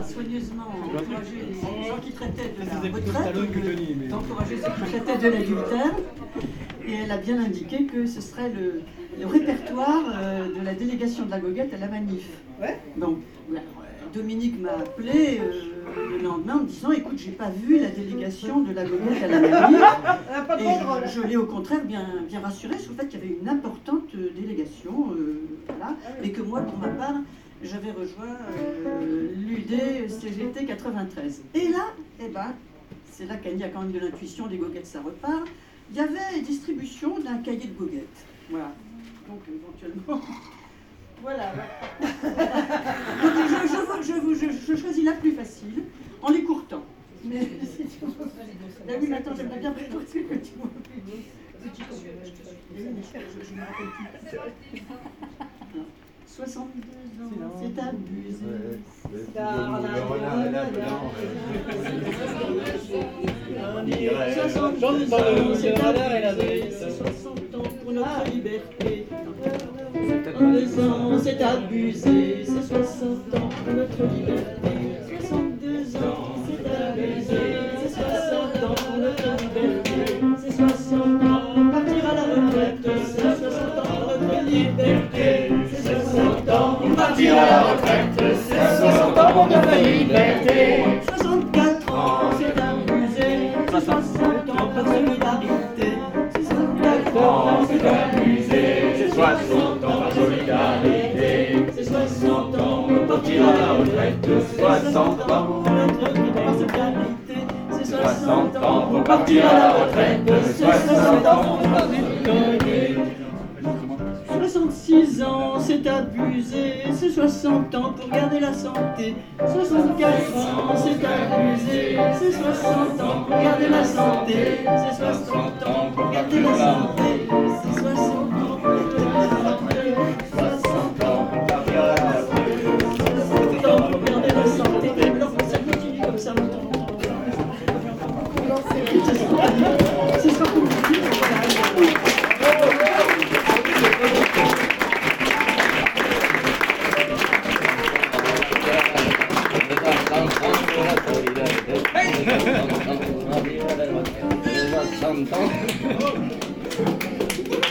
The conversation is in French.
soigneusement encouragé les gens qui traitaient de la retraite, d'encourager ceux qui traitaient de l'adultère, et elle a bien indiqué que ce serait le répertoire de la délégation de la goguette à la manif. Ouais. Donc, Dominique m'a appelé le lendemain en me disant écoute, j'ai pas vu la délégation de la goguette à la manif. Et je l'ai au contraire bien rassurée sur le fait qu'il y avait une importante délégation, voilà, mais que moi, pour ma part, j'avais rejoint l'UD CGT 93. Et là, eh ben, c'est là qu'il y a quand même de l'intuition, des goguettes, ça repart. Il y avait distribution d'un cahier de goguettes. Voilà. Donc, éventuellement. Voilà. Donc, je choisis la plus facile en l'écourtant. Mais oui, mais attends, j'aimerais bien préparer ce que tu vois. Je me rappelle plus. 62 ans, c'est abusé. C'est abusé. 60 ans pour notre liberté. En 2 ans, c'est abusé. C'est 60 ans pour notre liberté. 62 ans, c'est abusé. C'est 60 ans pour notre liberté. C'est 60 ans, partir à la retraite. C'est 60 ans pour notre liberté. C'est 60 ans, partir à la retraite. C'est 60 ans pour notre liberté. 64 ans, c'est abusé. C'est 60 ans pour solidarité. 64 ans, c'est abusé. C'est 60 ans par solidarité. C'est 60 ans pour partir à la retraite. 60 ans pour notre solidarité. C'est 60 ans pour partir à la retraite. C'est 60 ans pour notre solidarité. 66 ans, c'est abusé, c'est 60 ans pour garder la santé. 64 ans, c'est abusé, c'est 60 ans pour garder la santé. C'est 60 ans pour garder la santé. C'est 60 ans pour garder la santé. 60 ans pour garder la santé. 60 ans pour garder la santé. Alors ça continue comme ça longtemps. C'est ça qu'on dit. Hey!